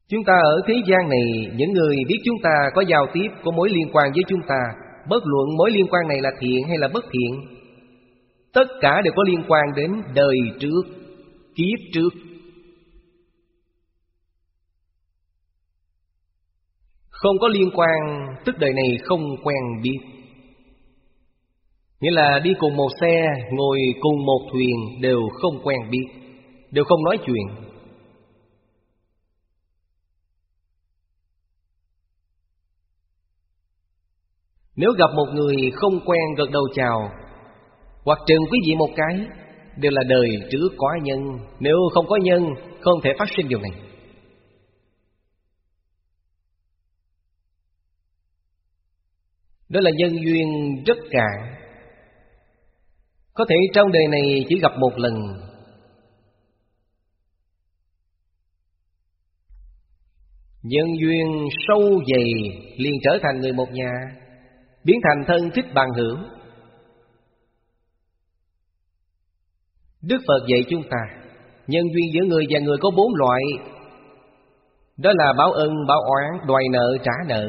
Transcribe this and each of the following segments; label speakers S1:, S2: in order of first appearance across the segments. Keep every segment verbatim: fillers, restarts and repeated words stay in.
S1: Chúng ta ở thế gian này, những người biết chúng ta có giao tiếp, có mối liên quan với chúng ta, bất luận mối liên quan này là thiện hay là bất thiện, tất cả đều có liên quan đến đời trước, kiếp trước. Không có liên quan, tức đời này không quen biết. Nghĩa là đi cùng một xe, ngồi cùng một thuyền, đều không quen biết, đều không nói chuyện. Nếu gặp một người không quen gật đầu chào, hoặc trừng quý vị một cái, đều là đời trước có nhân. Nếu không có nhân, không thể phát sinh điều này. Đó là nhân duyên rất cạn. Có thể trong đời này chỉ gặp một lần. Nhân duyên sâu dày liền trở thành người một nhà, biến thành thân thích bằng hữu. Đức Phật dạy chúng ta, nhân duyên giữa người và người có bốn loại. Đó là báo ân, báo oán, đòi nợ, trả nợ.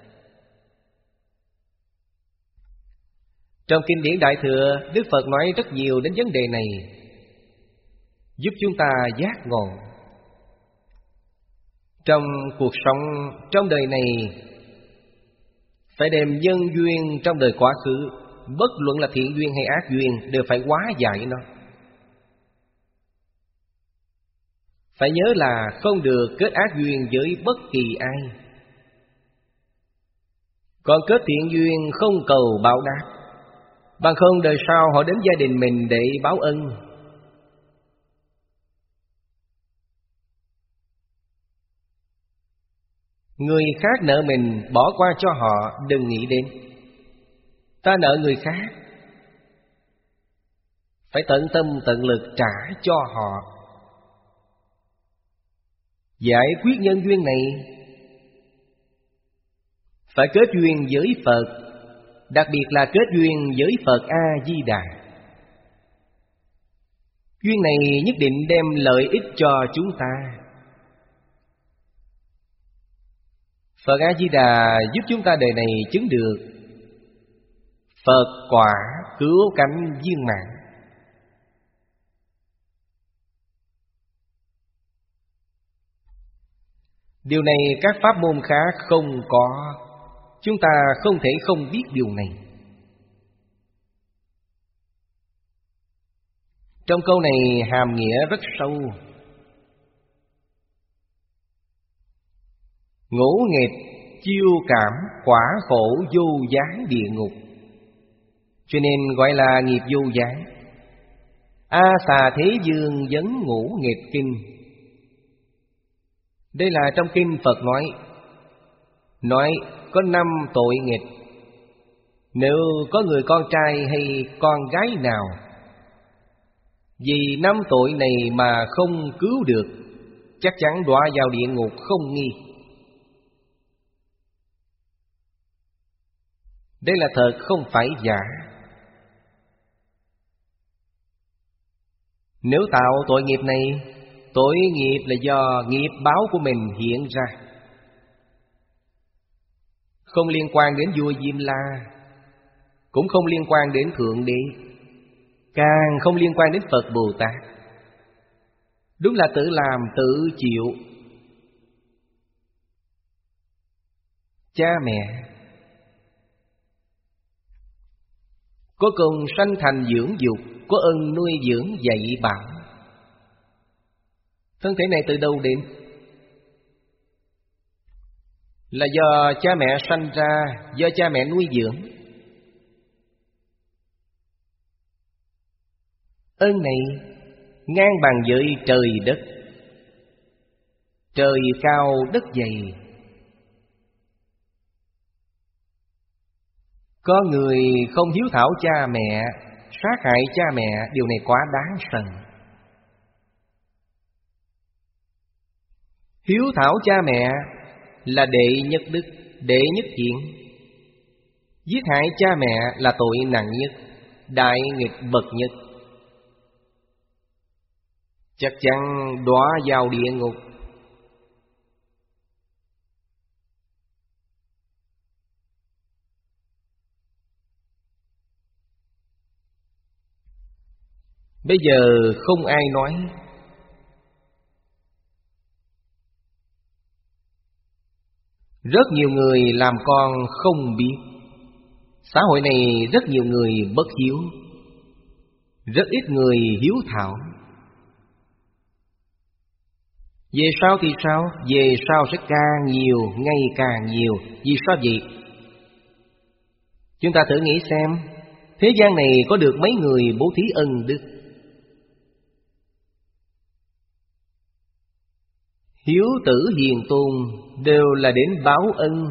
S1: Trong Kinh điển Đại Thừa, Đức Phật nói rất nhiều đến vấn đề này, giúp chúng ta giác ngộ. Trong cuộc sống, trong đời này, phải đem nhân duyên trong đời quá khứ, bất luận là thiện duyên hay ác duyên, đều phải hóa giải nó. Phải nhớ là không được kết ác duyên với bất kỳ ai. Còn kết thiện duyên không cầu báo đáp, bằng không đời sau họ đến gia đình mình để báo ân. Người khác nợ mình, bỏ qua cho họ, đừng nghĩ đến. Ta nợ người khác, phải tận tâm tận lực trả cho họ. Giải quyết nhân duyên này, phải kết duyên với Phật, đặc biệt là kết duyên với Phật A-di-đà. Duyên này nhất định đem lợi ích cho chúng ta. Phật A-di-đà giúp chúng ta đời này chứng được Phật quả cứu cánh viên mãn. Điều này các pháp môn khác không có. Chúng ta không thể không biết điều này. Trong câu này hàm nghĩa rất sâu. Ngũ nghịch chiêu cảm quả khổ vô gián địa ngục, cho nên gọi là nghiệp vô gián. A Xà Thế Dương vấn ngũ nghịch kinh. Đây là trong kinh Phật nói, nói có năm tội nghịch. Nếu có người con trai hay con gái nào vì năm tội này mà không cứu được, chắc chắn đọa vào địa ngục không nghi. Đây là thật, không phải giả. Nếu tạo tội nghiệp này, tội nghiệp là do nghiệp báo của mình hiện ra, không liên quan đến vua Diêm La, cũng không liên quan đến Thượng Đế, càng không liên quan đến Phật Bồ Tát. Đúng là tự làm tự chịu. Cha mẹ có công sanh thành dưỡng dục, có ân nuôi dưỡng dạy bảo. Thân thể này từ đâu đến? Là do cha mẹ sanh ra, do cha mẹ nuôi dưỡng. Ơn này ngang bằng với trời đất. Trời cao đất dày. Có người không hiếu thảo cha mẹ, sát hại cha mẹ, điều này quá đáng sần. Hiếu thảo cha mẹ là đệ nhất đức, đệ nhất thiện. Giết hại cha mẹ là tội nặng nhất, đại nghịch bậc nhất. Chắc chắn đọa vào địa ngục. Bây giờ không ai nói. Rất nhiều người làm con không biết. Xã hội này rất nhiều người bất hiếu, rất ít người hiếu thảo. Về sau thì sao? Về sau sẽ càng nhiều, ngày càng nhiều. Vì sao vậy? Chúng ta thử nghĩ xem, thế gian này có được mấy người bố thí ân đức? Hiếu tử hiền tôn đều là đến báo ân.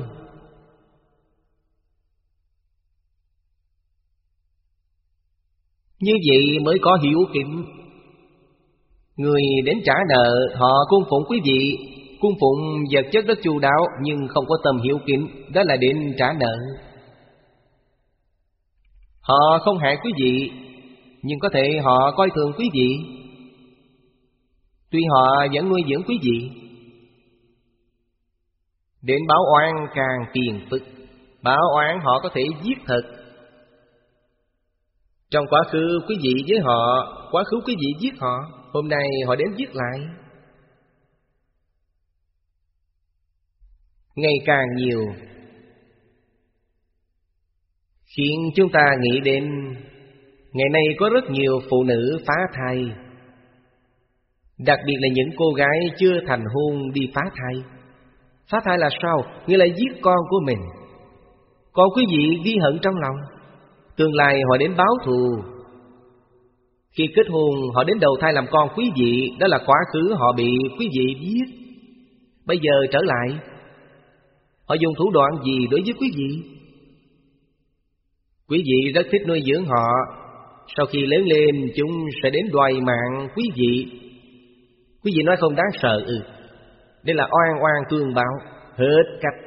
S1: Như vậy mới có hiếu kính. Người đến trả nợ, họ cung phụng quý vị, cung phụng vật chất rất chu đáo, nhưng không có tâm hiếu kính, đó là đến trả nợ. Họ không hại quý vị, nhưng có thể họ coi thường quý vị. Tuy họ vẫn nuôi dưỡng quý vị. Đến báo oán càng phiền phức. Báo oán họ có thể giết thật. Trong quá khứ quý vị với họ, quá khứ quý vị giết họ, hôm nay họ đến giết lại. Ngày càng nhiều, khiến chúng ta nghĩ đến ngày nay có rất nhiều phụ nữ phá thai. Đặc biệt là những cô gái chưa thành hôn đi phá thai. Phá thai là sao? Nghĩa là giết con của mình. Còn quý vị ghi hận trong lòng, tương lai họ đến báo thù. Khi kết hôn họ đến đầu thai làm con quý vị, đó là quá khứ họ bị quý vị giết. Bây giờ trở lại, họ dùng thủ đoạn gì đối với quý vị? Quý vị rất thích nuôi dưỡng họ. Sau khi lớn lên chúng sẽ đến đoạt mạng quý vị. Quý vị nói không đáng sợ ư? Ừ. Đây là oan oan tương báo, hết cách.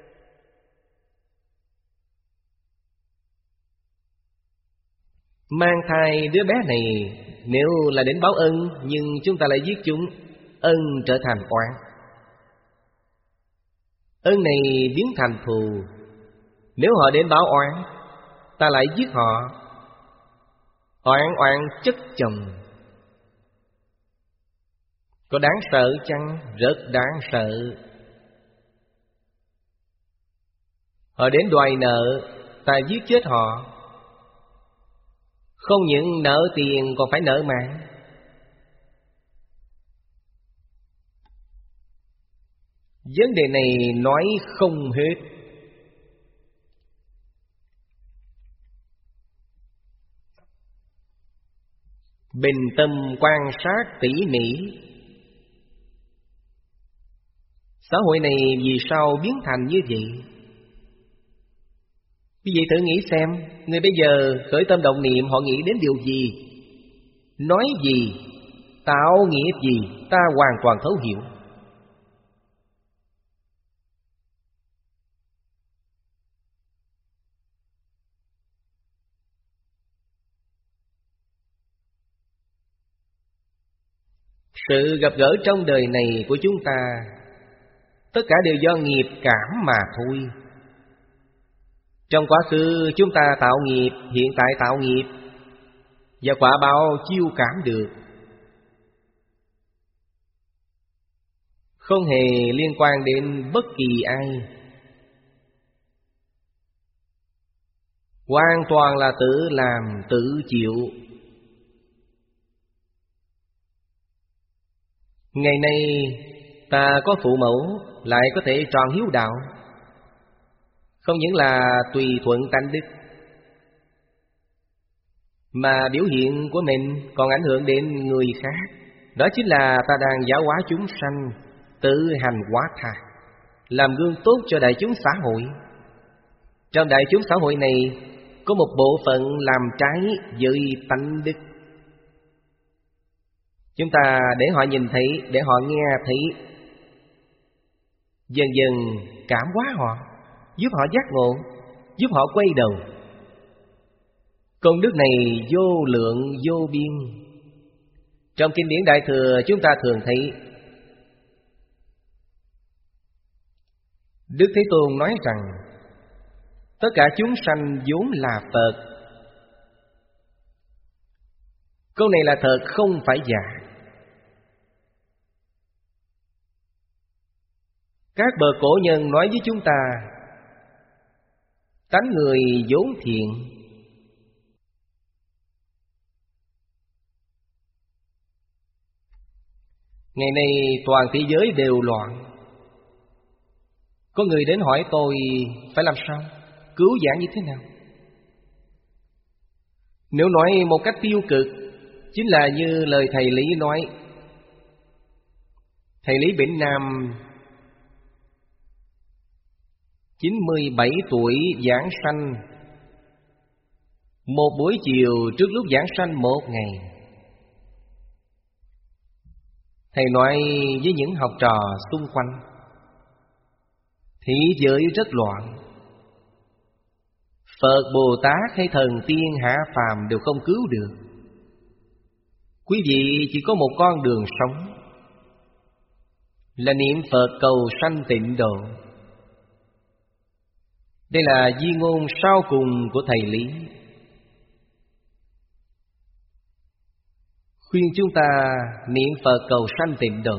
S1: Mang thai đứa bé này nếu là đến báo ân, nhưng chúng ta lại giết chúng, ân trở thành oán. Ân này biến thành thù. Nếu họ đến báo oán, ta lại giết họ. Oán oán chất chồng. Có đáng sợ chăng? Rất đáng sợ. Họ đến đòi nợ, ta giết chết họ. Không những nợ tiền còn phải nợ mạng. Vấn đề này nói không hết. Bình tâm quan sát tỉ mỉ. Xã hội này vì sao biến thành như vậy? Quý vị thử nghĩ xem, người bây giờ khởi tâm động niệm họ nghĩ đến điều gì? Nói gì? Tạo nghiệp gì? Ta hoàn toàn thấu hiểu. Sự gặp gỡ trong đời này của chúng ta, tất cả đều do nghiệp cảm mà thôi. Trong quá khứ chúng ta tạo nghiệp, hiện tại tạo nghiệp, và quả báo chiêu cảm được. Không hề liên quan đến bất kỳ ai. Hoàn toàn là tự làm, tự chịu. Ngày nay ta có phụ mẫu, lại có thể tròn hiếu đạo. Không những là tùy thuận tánh đức, mà biểu hiện của mình còn ảnh hưởng đến người khác. Đó chính là ta đang giáo hóa chúng sanh, tự hành hóa tha, làm gương tốt cho đại chúng xã hội. Trong đại chúng xã hội này có một bộ phận làm trái với tánh đức. Chúng ta để họ nhìn thấy, để họ nghe thấy, dần dần cảm hóa họ, giúp họ giác ngộ, giúp họ quay đầu. Công đức này vô lượng vô biên. Trong kinh điển Đại Thừa chúng ta thường thấy Đức Thế Tôn nói rằng tất cả chúng sanh vốn là Phật. Câu này là thật, không phải giả. Các bậc cổ nhân nói với chúng ta, tánh người vốn thiện. Ngày nay toàn thế giới đều loạn. Có người đến hỏi tôi phải làm sao, cứu vãn như thế nào. Nếu nói một cách tiêu cực, chính là như lời thầy Lý nói. Thầy Lý Bỉnh Nam chín mươi bảy tuổi giảng sanh. Một buổi chiều trước lúc giảng sanh một ngày, thầy nói với những học trò xung quanh, thế giới rất loạn, Phật, Bồ Tát hay thần tiên hạ phàm đều không cứu được. Quý vị chỉ có một con đường sống, là niệm Phật cầu sanh tịnh độ. Đây là di ngôn sau cùng của thầy Lý, khuyên chúng ta niệm Phật cầu sanh tịnh độ.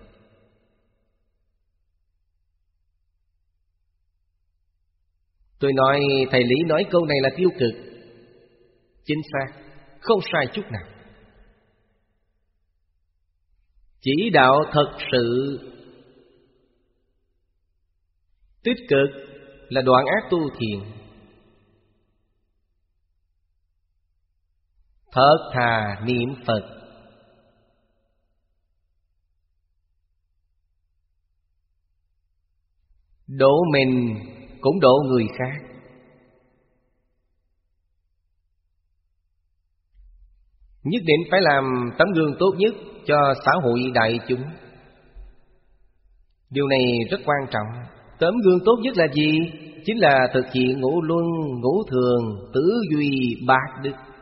S1: Tôi nói thầy Lý nói câu này là tiêu cực. Chính xác, không sai chút nào. Chỉ đạo thật sự tích cực là đoạn ác tu thiện, thật thà niệm Phật. Độ mình cũng độ người khác. Nhất định phải làm tấm gương tốt nhất cho xã hội đại chúng. Điều này rất quan trọng. Tấm gương tốt nhất là gì? Chính là thực hiện ngũ luân, ngũ thường, tứ duy, bát đức.